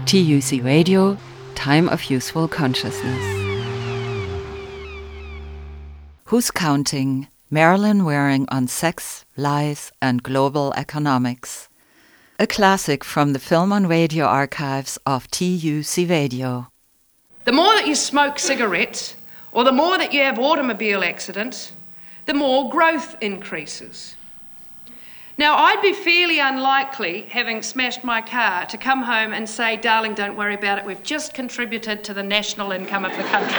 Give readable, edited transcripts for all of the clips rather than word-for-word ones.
TUC Radio, Time of Useful Consciousness. Who's Counting? Marilyn Waring on Sex, Lies and Global Economics. A classic from the Film on Radio archives of TUC Radio. The more that you smoke cigarettes, or the more that you have automobile accidents, the more growth increases. Now, I'd be fairly unlikely, having smashed my car, to come home and say, darling, don't worry about it, we've just contributed to the national income of the country.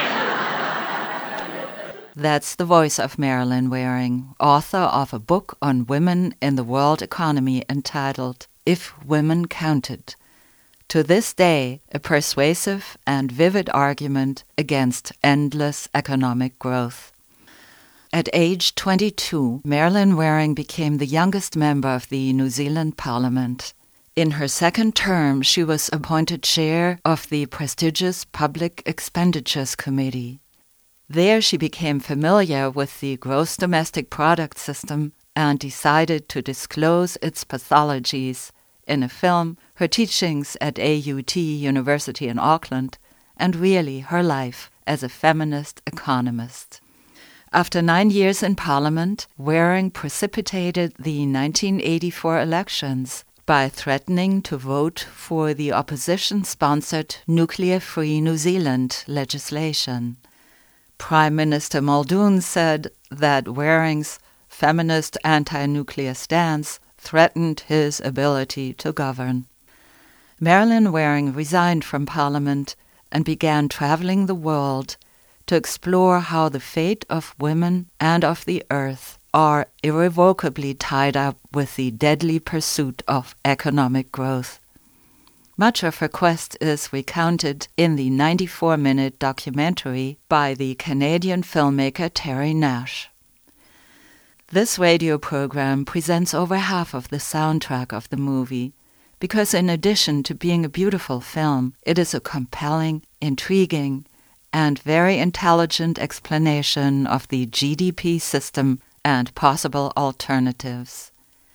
That's the voice of Marilyn Waring, author of a book on women in the world economy entitled If Women Counted. To this day, a persuasive and vivid argument against endless economic growth. At age 22, Marilyn Waring became the youngest member of the New Zealand Parliament. In her second term, she was appointed chair of the prestigious Public Expenditures Committee. There she became familiar with the gross domestic product system and decided to disclose its pathologies in a film, her teachings at AUT University in Auckland, and really her life as a feminist economist. After 9 years in Parliament, Waring precipitated the 1984 elections by threatening to vote for the opposition-sponsored Nuclear-Free New Zealand legislation. Prime Minister Muldoon said that Waring's feminist anti-nuclear stance threatened his ability to govern. Marilyn Waring resigned from Parliament and began traveling the world to explore how the fate of women and of the earth are irrevocably tied up with the deadly pursuit of economic growth. Much of her quest is recounted in the 94-minute documentary by the Canadian filmmaker Terry Nash. This radio program presents over half of the soundtrack of the movie, because in addition to being a beautiful film, it is a compelling, intriguing, and very intelligent explanation of the GDP system and possible alternatives.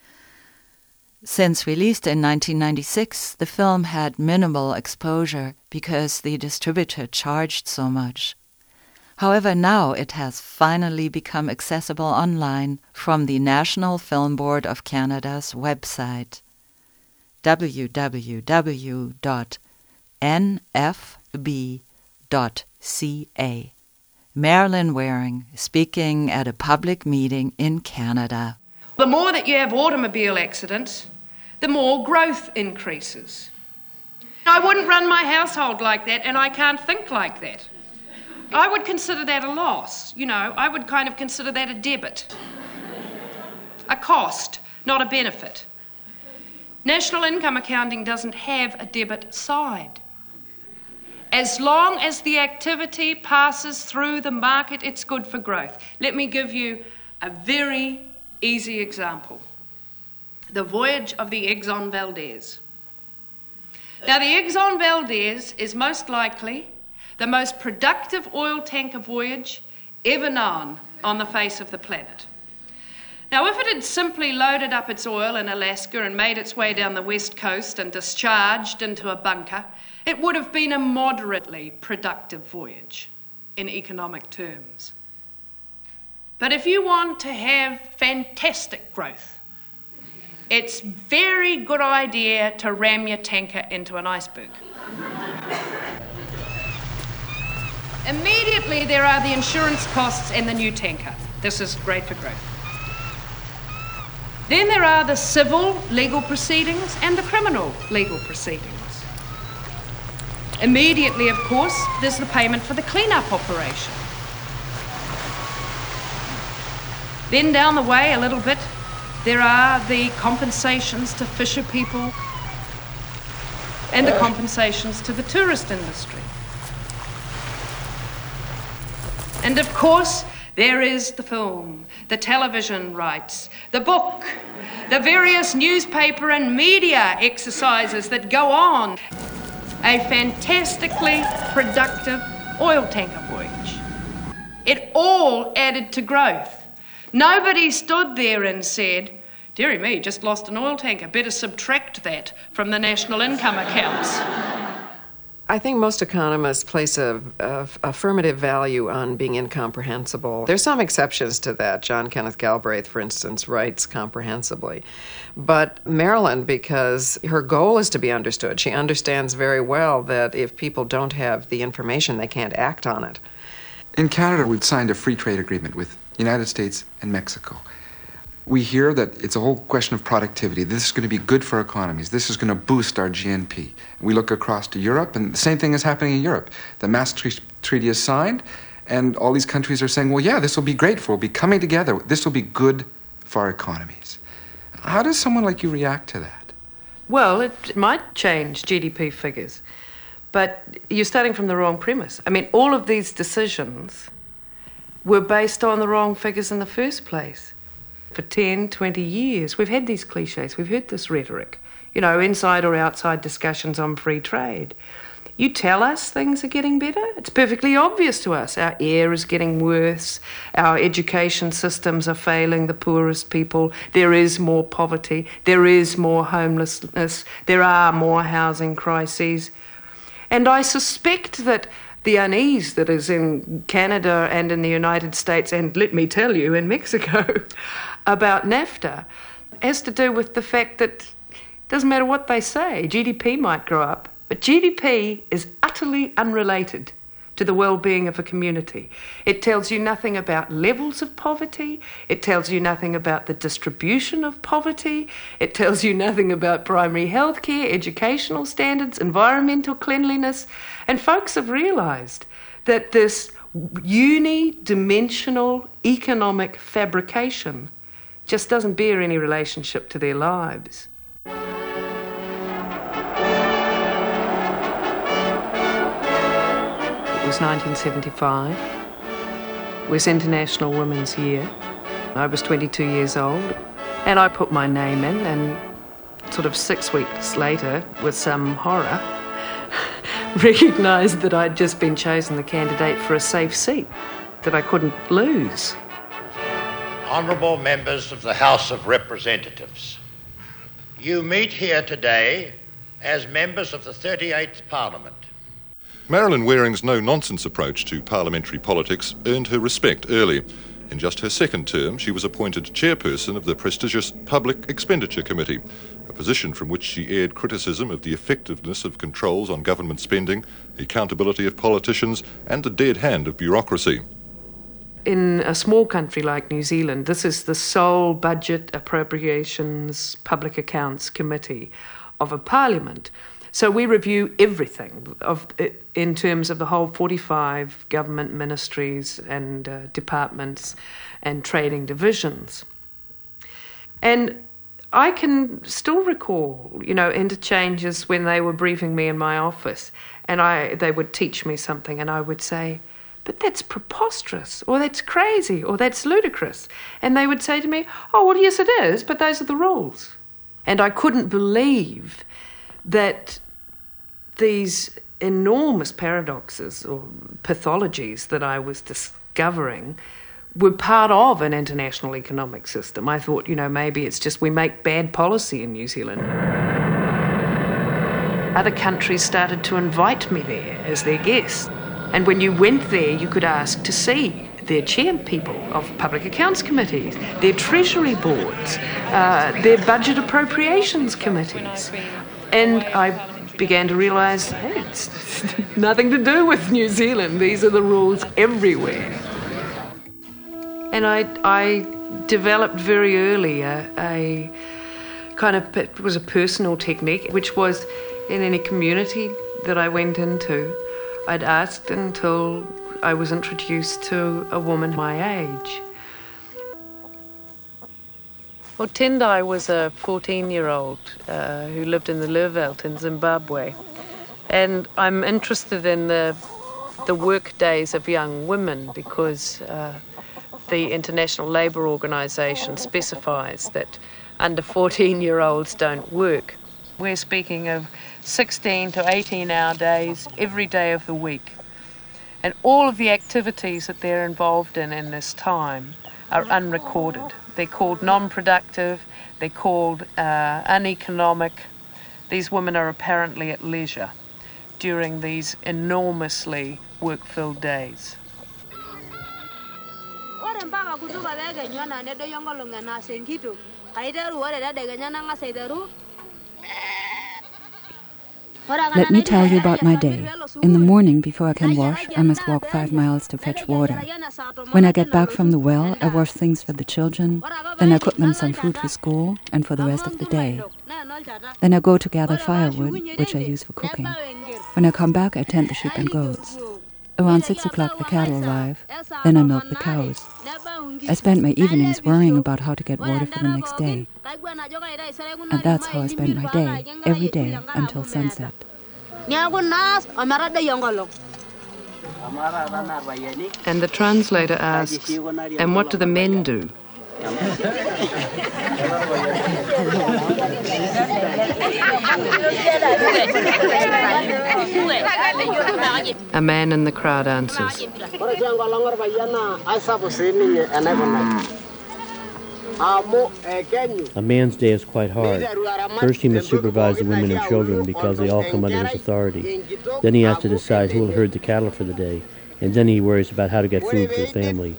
Since released in 1996, the film had minimal exposure because the distributor charged so much. However, now it has finally become accessible online from the National Film Board of Canada's website, www.nfb.ca. Marilyn Waring speaking at a public meeting in Canada. The more that you have automobile accidents, the more growth increases. I wouldn't run my household like that, and I can't think like that. I would consider that a loss. I would kind of consider that a debit. A cost, not a benefit. National income accounting doesn't have a debit side. As long as the activity passes through the market, it's good for growth. Let me give you a very easy example. The voyage of the Exxon Valdez. Now, the Exxon Valdez is most likely the most productive oil tanker voyage ever known on the face of the planet. Now, if it had simply loaded up its oil in Alaska and made its way down the west coast and discharged into a bunker, it would have been a moderately productive voyage in economic terms. But if you want to have fantastic growth, it's a very good idea to ram your tanker into an iceberg. Immediately there are the insurance costs and the new tanker. This is great for growth. Then there are the civil legal proceedings and the criminal legal proceedings. Immediately, of course, there's the payment for the clean-up operation. Then down the way a little bit, there are the compensations to fisher people and the compensations to the tourist industry. And of course, there is the film, the television rights, the book, the various newspaper and media exercises that go on. A fantastically productive oil tanker voyage. It all added to growth. Nobody stood there and said, dearie me, just lost an oil tanker, better subtract that from the national income accounts. I think most economists place a affirmative value on being incomprehensible. There's some exceptions to that. John Kenneth Galbraith, for instance, writes comprehensibly. But Marilyn, because her goal is to be understood, she understands very well that if people don't have the information, they can't act on it. In Canada, we've signed a free trade agreement with the United States and Mexico. We hear that it's a whole question of productivity. This is going to be good for economies. This is going to boost our GNP. We look across to Europe, and the same thing is happening in Europe. The Maastricht Treaty is signed, and all these countries are saying, well, yeah, this will be great. We'll be coming together. This will be good for our economies. How does someone like you react to that? Well, it might change GDP figures, but you're starting from the wrong premise. I mean, all of these decisions were based on the wrong figures in the first place. For 10, 20 years, we've had these cliches, we've heard this rhetoric, inside or outside discussions on free trade. You tell us things are getting better, it's perfectly obvious to us. Our air is getting worse, our education systems are failing the poorest people, there is more poverty, there is more homelessness, there are more housing crises. And I suspect that the unease that is in Canada and in the United States, and let me tell you, in Mexico, about NAFTA, has to do with the fact that it doesn't matter what they say, GDP might grow up, but GDP is utterly unrelated to the well-being of a community. It tells you nothing about levels of poverty, it tells you nothing about the distribution of poverty, it tells you nothing about primary health care, educational standards, environmental cleanliness, and folks have realised that this unidimensional economic fabrication just doesn't bear any relationship to their lives. It was 1975. It was International Women's Year. I was 22 years old, and I put my name in, and sort of 6 weeks later, with some horror, recognised that I'd just been chosen the candidate for a safe seat that I couldn't lose. Honourable members of the House of Representatives, you meet here today as members of the 38th Parliament. Marilyn Waring's no-nonsense approach to parliamentary politics earned her respect early. In just her second term, she was appointed chairperson of the prestigious Public Expenditure Committee, a position from which she aired criticism of the effectiveness of controls on government spending, the accountability of politicians, and the dead hand of bureaucracy. In a small country like New Zealand, this is the sole Budget, Appropriations, Public Accounts Committee of a parliament. So we review everything in terms of the whole 45 government ministries and departments and trading divisions. And I can still recall, interchanges when they were briefing me in my office, and they would teach me something, and I would say, but that's preposterous, or that's crazy, or that's ludicrous. And they would say to me, oh, well, yes, it is, but those are the rules. And I couldn't believe that these enormous paradoxes or pathologies that I was discovering were part of an international economic system. I thought, maybe it's just we make bad policy in New Zealand. Other countries started to invite me there as their guest. And when you went there, you could ask to see their chair people of public accounts committees, their treasury boards, their budget appropriations committees. And I began to realise, hey, it's nothing to do with New Zealand. These are the rules everywhere. And I developed very early a kind of, it was a personal technique, which was in any community that I went into, I'd asked until I was introduced to a woman my age. Well, Tendai was a 14-year-old who lived in the Lurveld in Zimbabwe. And I'm interested in the work days of young women because the International Labour Organization specifies that under 14-year-olds don't work. We're speaking of 16 to 18-hour days every day of the week. And all of the activities that they're involved in this time are unrecorded. They're called non-productive, they're called uneconomic. These women are apparently at leisure during these enormously work-filled days. Let me tell you about my day. In the morning, before I can wash, I must walk 5 miles to fetch water. When I get back from the well, I wash things for the children, then I cook them some food for school and for the rest of the day. Then I go to gather firewood, which I use for cooking. When I come back, I tend the sheep and goats. Around 6 o'clock, the cattle arrive. Then I milk the cows. I spend my evenings worrying about how to get water for the next day. And that's how I spend my day, every day, until sunset. And the translator asks, and what do the men do? A man in the crowd answers. A man's day is quite hard. First he must supervise the women and children because they all come under his authority. Then he has to decide who will herd the cattle for the day. And then he worries about how to get food for the family.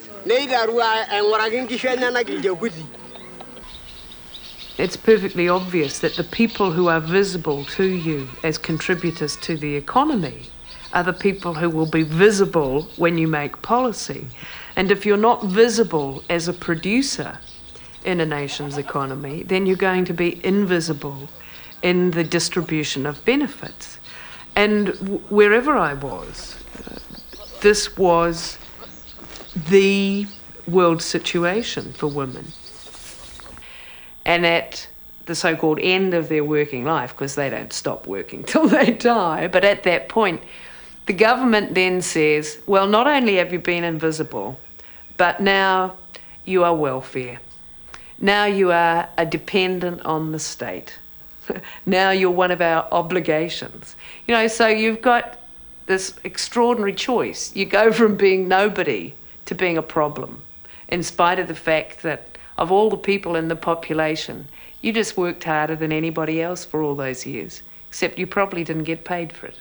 It's perfectly obvious that the people who are visible to you as contributors to the economy are the people who will be visible when you make policy. And if you're not visible as a producer in a nation's economy, then you're going to be invisible in the distribution of benefits. And wherever I was, this was the world situation for women. And at the so-called end of their working life, because they don't stop working till they die, but at that point, the government then says, well, not only have you been invisible, but now you are welfare. Now you are a dependent on the state. Now you're one of our obligations. You know, so you've got this extraordinary choice. You go from being nobody to being a problem, in spite of the fact that of all the people in the population, you just worked harder than anybody else for all those years, except you probably didn't get paid for it.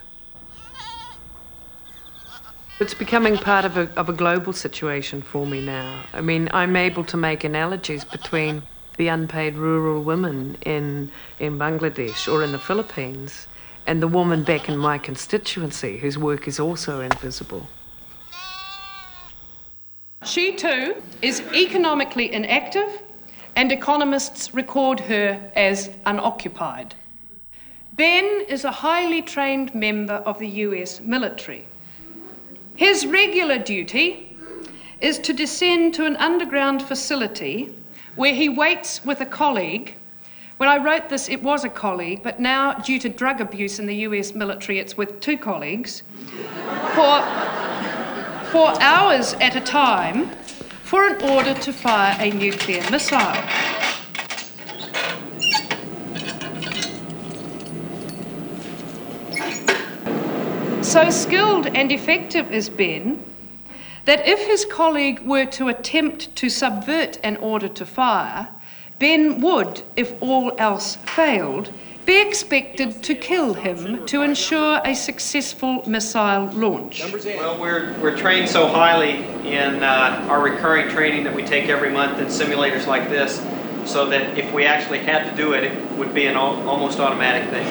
It's becoming part of a global situation for me now. I mean, I'm able to make analogies between the unpaid rural women in Bangladesh or in the Philippines and the woman back in my constituency whose work is also invisible. She too is economically inactive, and economists record her as unoccupied. Ben is a highly trained member of the US military. His regular duty is to descend to an underground facility where he waits with a colleague. When I wrote this, it was a colleague, but now, due to drug abuse in the US military, it's with 2 colleagues, for hours at a time for an order to fire a nuclear missile. So skilled and effective is Ben that if his colleague were to attempt to subvert an order to fire, Ben would, if all else failed, be expected to kill him to ensure a successful missile launch. Well, we're trained so highly in our recurring training that we take every month in simulators like this, so that if we actually had to do it, it would be an almost automatic thing.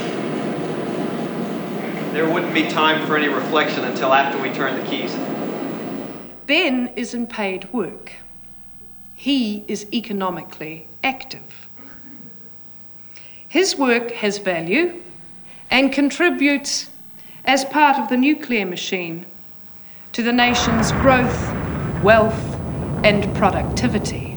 There wouldn't be time for any reflection until after we turn the keys. Ben is in paid work. He is economically active. His work has value and contributes as part of the nuclear machine to the nation's growth, wealth, and productivity.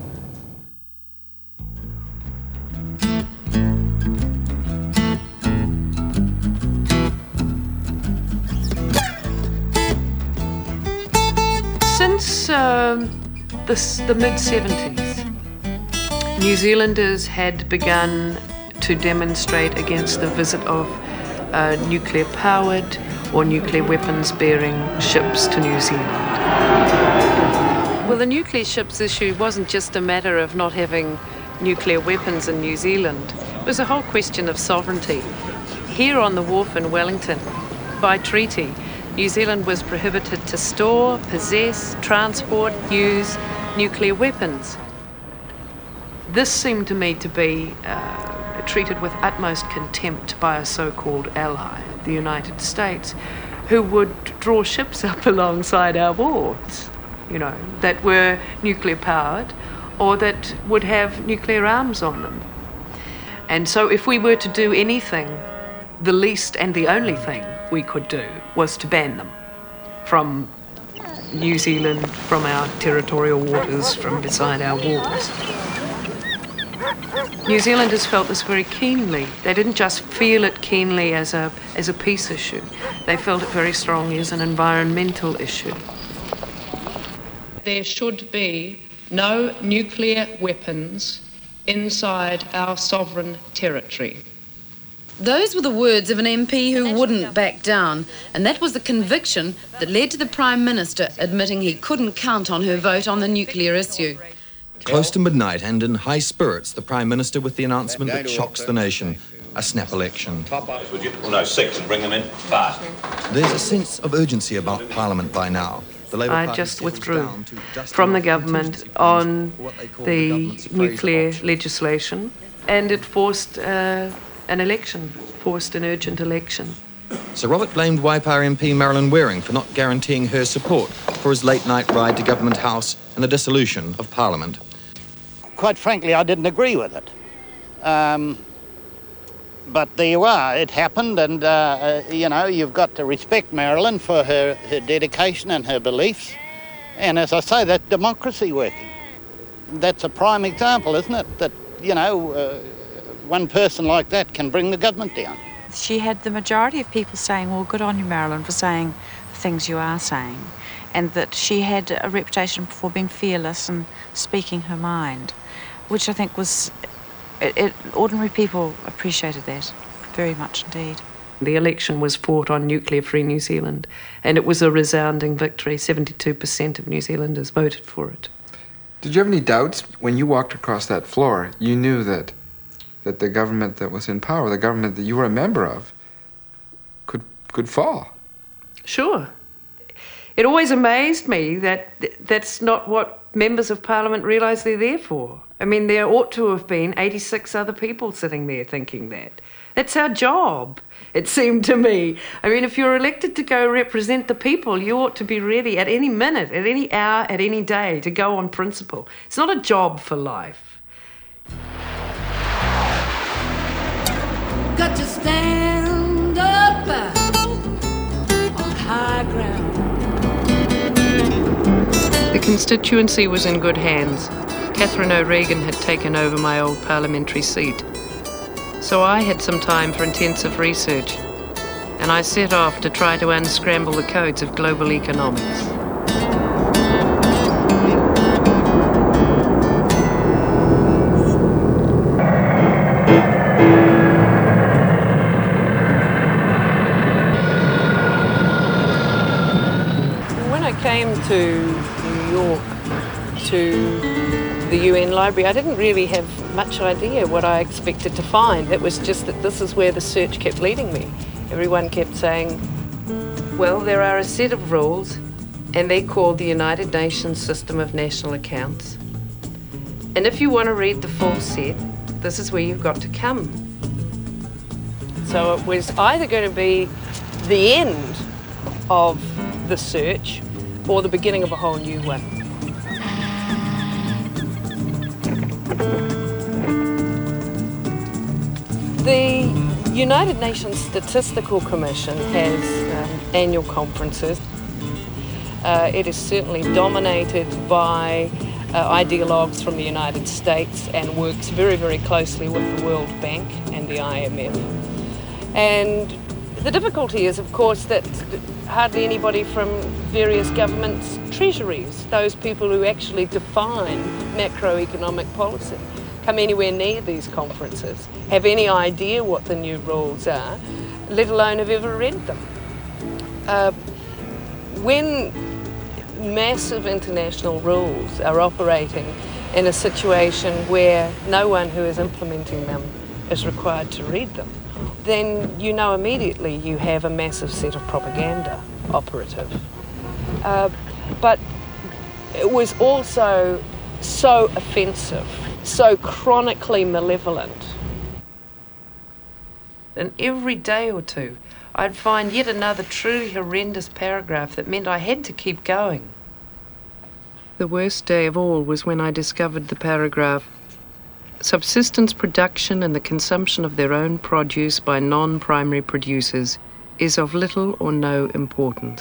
Since the mid-70s, New Zealanders had begun to demonstrate against the visit of nuclear-powered or nuclear weapons-bearing ships to New Zealand. Well, the nuclear ships issue wasn't just a matter of not having nuclear weapons in New Zealand. It was a whole question of sovereignty. Here on the wharf in Wellington, by treaty, New Zealand was prohibited to store, possess, transport, use nuclear weapons. This seemed to me to be treated with utmost contempt by a so-called ally, the United States, who would draw ships up alongside our wharves, that were nuclear-powered or that would have nuclear arms on them. And so if we were to do anything, the least and the only thing we could do was to ban them from New Zealand, from our territorial waters, from beside our wharves. New Zealanders felt this very keenly. They didn't just feel it keenly as a peace issue. They felt it very strongly as an environmental issue. There should be no nuclear weapons inside our sovereign territory. Those were the words of an MP who wouldn't back down, and that was the conviction that led to the Prime Minister admitting he couldn't count on her vote on the nuclear issue. Close to midnight and in high spirits, the Prime Minister with the announcement that shocks the nation, a snap election. Well, no, 6 and bring them in fast. There's a sense of urgency about Parliament by now. I just withdrew from the government on the nuclear legislation, and it forced an urgent election. Sir Robert blamed Waipower MP Marilyn Waring for not guaranteeing her support for his late-night ride to Government House and the dissolution of Parliament. Quite frankly, I didn't agree with it. But there you are, it happened, and, you've got to respect Marilyn for her dedication and her beliefs. And as I say, that's democracy working. That's a prime example, isn't it? That, one person like that can bring the government down. She had the majority of people saying, well, good on you, Marilyn, for saying the things you are saying, and that she had a reputation for being fearless and speaking her mind, which I think was... ordinary people appreciated that very much indeed. The election was fought on nuclear-free New Zealand, and it was a resounding victory. 72% of New Zealanders voted for it. Did you have any doubts when you walked across that floor? You knew that the government that was in power, the government that you were a member of, could fall. Sure. It always amazed me that that's not what members of Parliament realise they're there for. I mean, there ought to have been 86 other people sitting there thinking that. That's our job, it seemed to me. I mean, if you're elected to go represent the people, you ought to be ready at any minute, at any hour, at any day to go on principle. It's not a job for life. Got to stand up on high ground. The constituency was in good hands. Catherine O'Regan had taken over my old parliamentary seat. So I had some time for intensive research, and I set off to try to unscramble the codes of global economics. When I came to New York to the UN Library, I didn't really have much idea what I expected to find. It was just that this is where the search kept leading me. Everyone kept saying, well, there are a set of rules, and they're called the United Nations System of National Accounts. And if you want to read the full set, this is where you've got to come. So it was either going to be the end of the search or the beginning of a whole new one. The United Nations Statistical Commission has annual conferences. It is certainly dominated by ideologues from the United States and works very, very closely with the World Bank and the IMF. And the difficulty is, of course, that hardly anybody from various governments' treasuries, those people who actually define macroeconomic policy, come anywhere near these conferences, have any idea what the new rules are, let alone have ever read them. When massive international rules are operating in a situation where no one who is implementing them is required to read them, then you know immediately you have a massive set of propaganda operative. But it was also so offensive, so chronically malevolent. And every day or two, I'd find yet another truly horrendous paragraph that meant I had to keep going. The worst day of all was when I discovered the paragraph, "Subsistence production and the consumption of their own produce by non-primary producers is of little or no importance."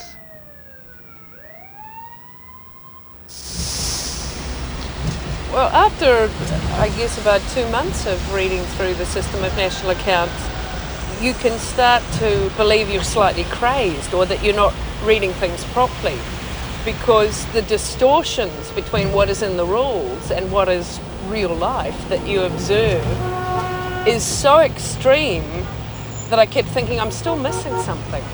Well, after, I guess, about 2 months of reading through the System of National Accounts, you can start to believe you're slightly crazed or that you're not reading things properly, because the distortions between what is in the rules and what is real life that you observe is so extreme that I kept thinking I'm still missing something.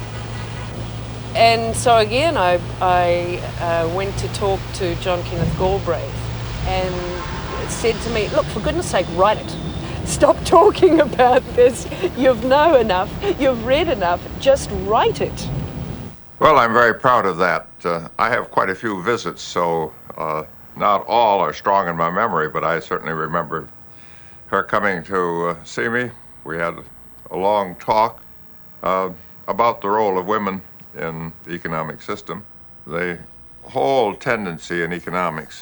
And so again, I went to talk to John Kenneth Galbraith and said to me, "Look, for goodness sake, write it. Stop talking about this. You've known enough. You've read enough. Just write it." Well, I'm very proud of that. I have quite a few visits, so not all are strong in my memory, but I certainly remember her coming to see me. We had a long talk about the role of women in the economic system. The whole tendency in economics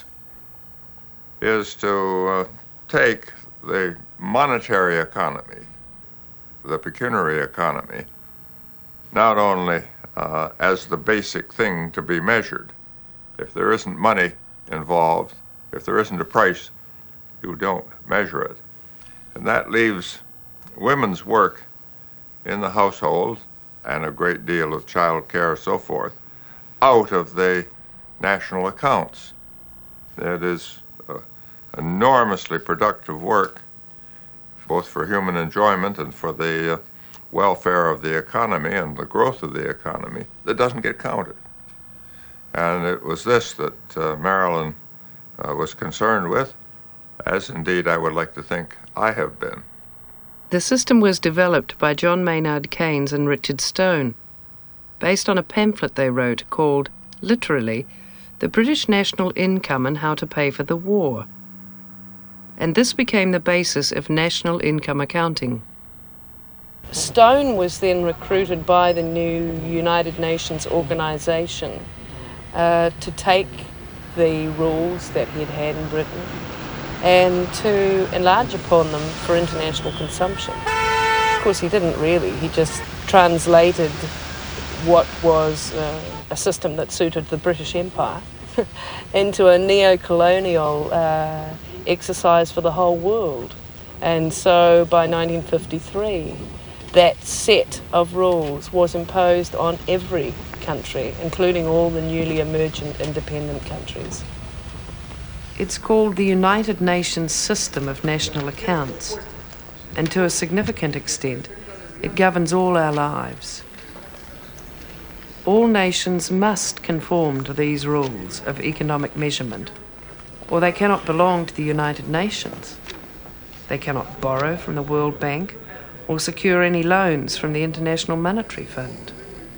is to take the monetary economy, the pecuniary economy, not only as the basic thing to be measured. If there isn't money involved, if there isn't a price, you don't measure it. And that leaves women's work in the household and a great deal of child care and so forth out of the national accounts. It is enormously productive work, both for human enjoyment and for the welfare of the economy and the growth of the economy, that doesn't get counted. And it was this that Marilyn was concerned with, as indeed I would like to think I have been. The system was developed by John Maynard Keynes and Richard Stone, based on a pamphlet they wrote called, literally, The British National Income and How to Pay for the War. And this became the basis of national income accounting. Stone was then recruited by the new United Nations organization to take the rules that he'd had in Britain and to enlarge upon them for international consumption. Of course, he didn't really. He just translated what was a system that suited the British Empire into a neo-colonial exercise for the whole world. And so by 1953, that set of rules was imposed on every country, including all the newly emergent independent countries. It's called the United Nations System of National Accounts, and to a significant extent, it governs all our lives. All nations must conform to these rules of economic measurement, or they cannot belong to the United Nations. They cannot borrow from the World Bank or secure any loans from the International Monetary Fund.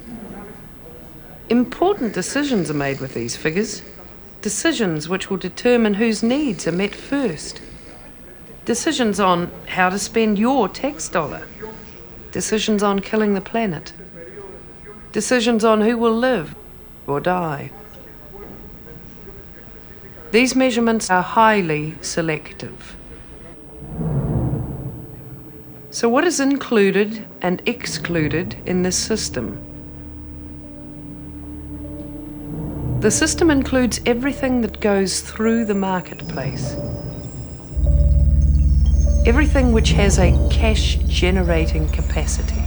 Important decisions are made with these figures, decisions which will determine whose needs are met first, decisions on how to spend your tax dollar, decisions on killing the planet, decisions on who will live or die. These measurements are highly selective. So what is included and excluded in this system? The system includes everything that goes through the marketplace. Everything which has a cash-generating capacity.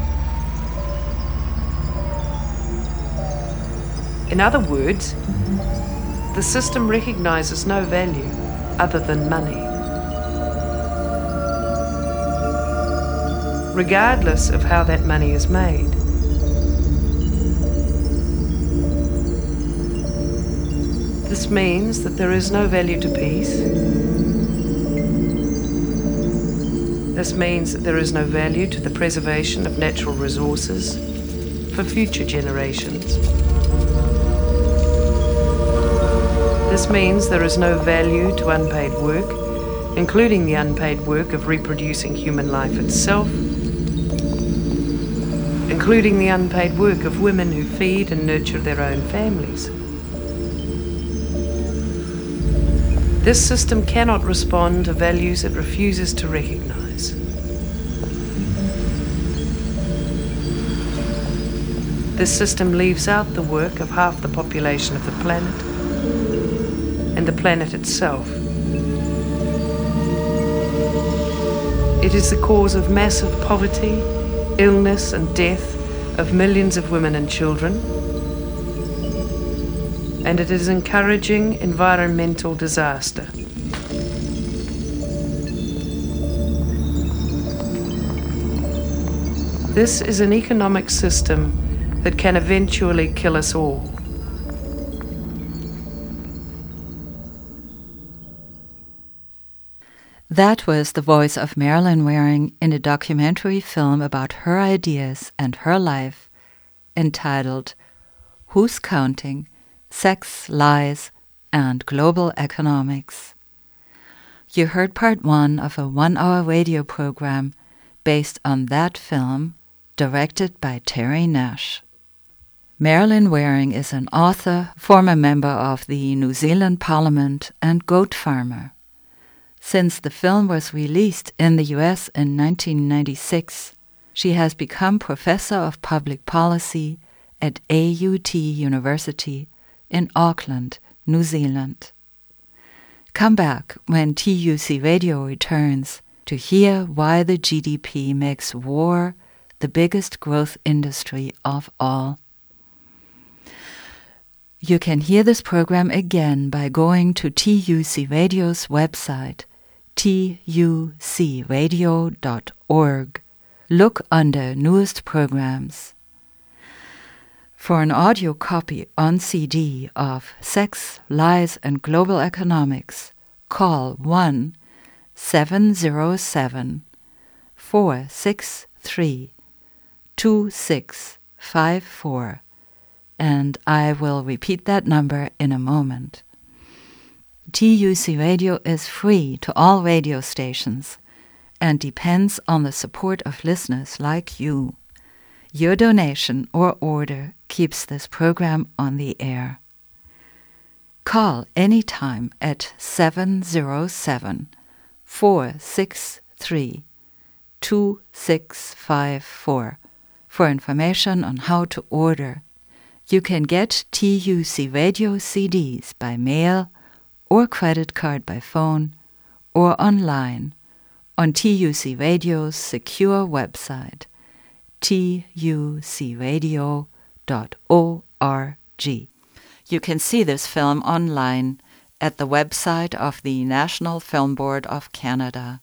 In other words, the system recognizes no value other than money. Regardless of how that money is made. This means that there is no value to peace. This means that there is no value to the preservation of natural resources for future generations. This means there is no value to unpaid work, including the unpaid work of reproducing human life itself, including the unpaid work of women who feed and nurture their own families. This system cannot respond to values it refuses to recognize. This system leaves out the work of half the population of the planet and the planet itself. It is the cause of massive poverty, illness, and death of millions of women and children, and it is encouraging environmental disaster. This is an economic system that can eventually kill us all. That was the voice of Marilyn Waring in a documentary film about her ideas and her life entitled Who's Counting? Sex, Lies, and Global Economics. You heard part 1 of a 1-hour radio program based on that film, directed by Terry Nash. Marilyn Waring is an author, former member of the New Zealand Parliament, and goat farmer. Since the film was released in the US in 1996, she has become Professor of Public Policy at AUT University in Auckland, New Zealand. Come back when TUC Radio returns to hear why the GDP makes war the biggest growth industry of all. You can hear this program again by going to TUC Radio's website, tucradio.org. Look under Newest Programs. For an audio copy on CD of Sex, Lies, and Global Economics, call 1-707-463-2654, and I will repeat that number in a moment. TUC Radio is free to all radio stations and depends on the support of listeners like you. Your donation or order keeps this program on the air. Call anytime at 707-463-2654 for information on how to order. You can get TUC Radio CDs by mail or credit card by phone or online on TUC Radio's secure website, tucradio.org. You can see this film online at the website of the National Film Board of Canada,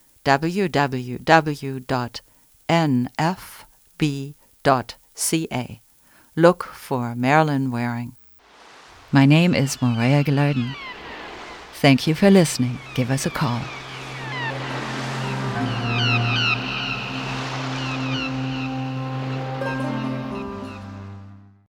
www.nfb.ca. Look for Marilyn Waring. My name is Morea Gilardin. Thank you for listening. Give us a call.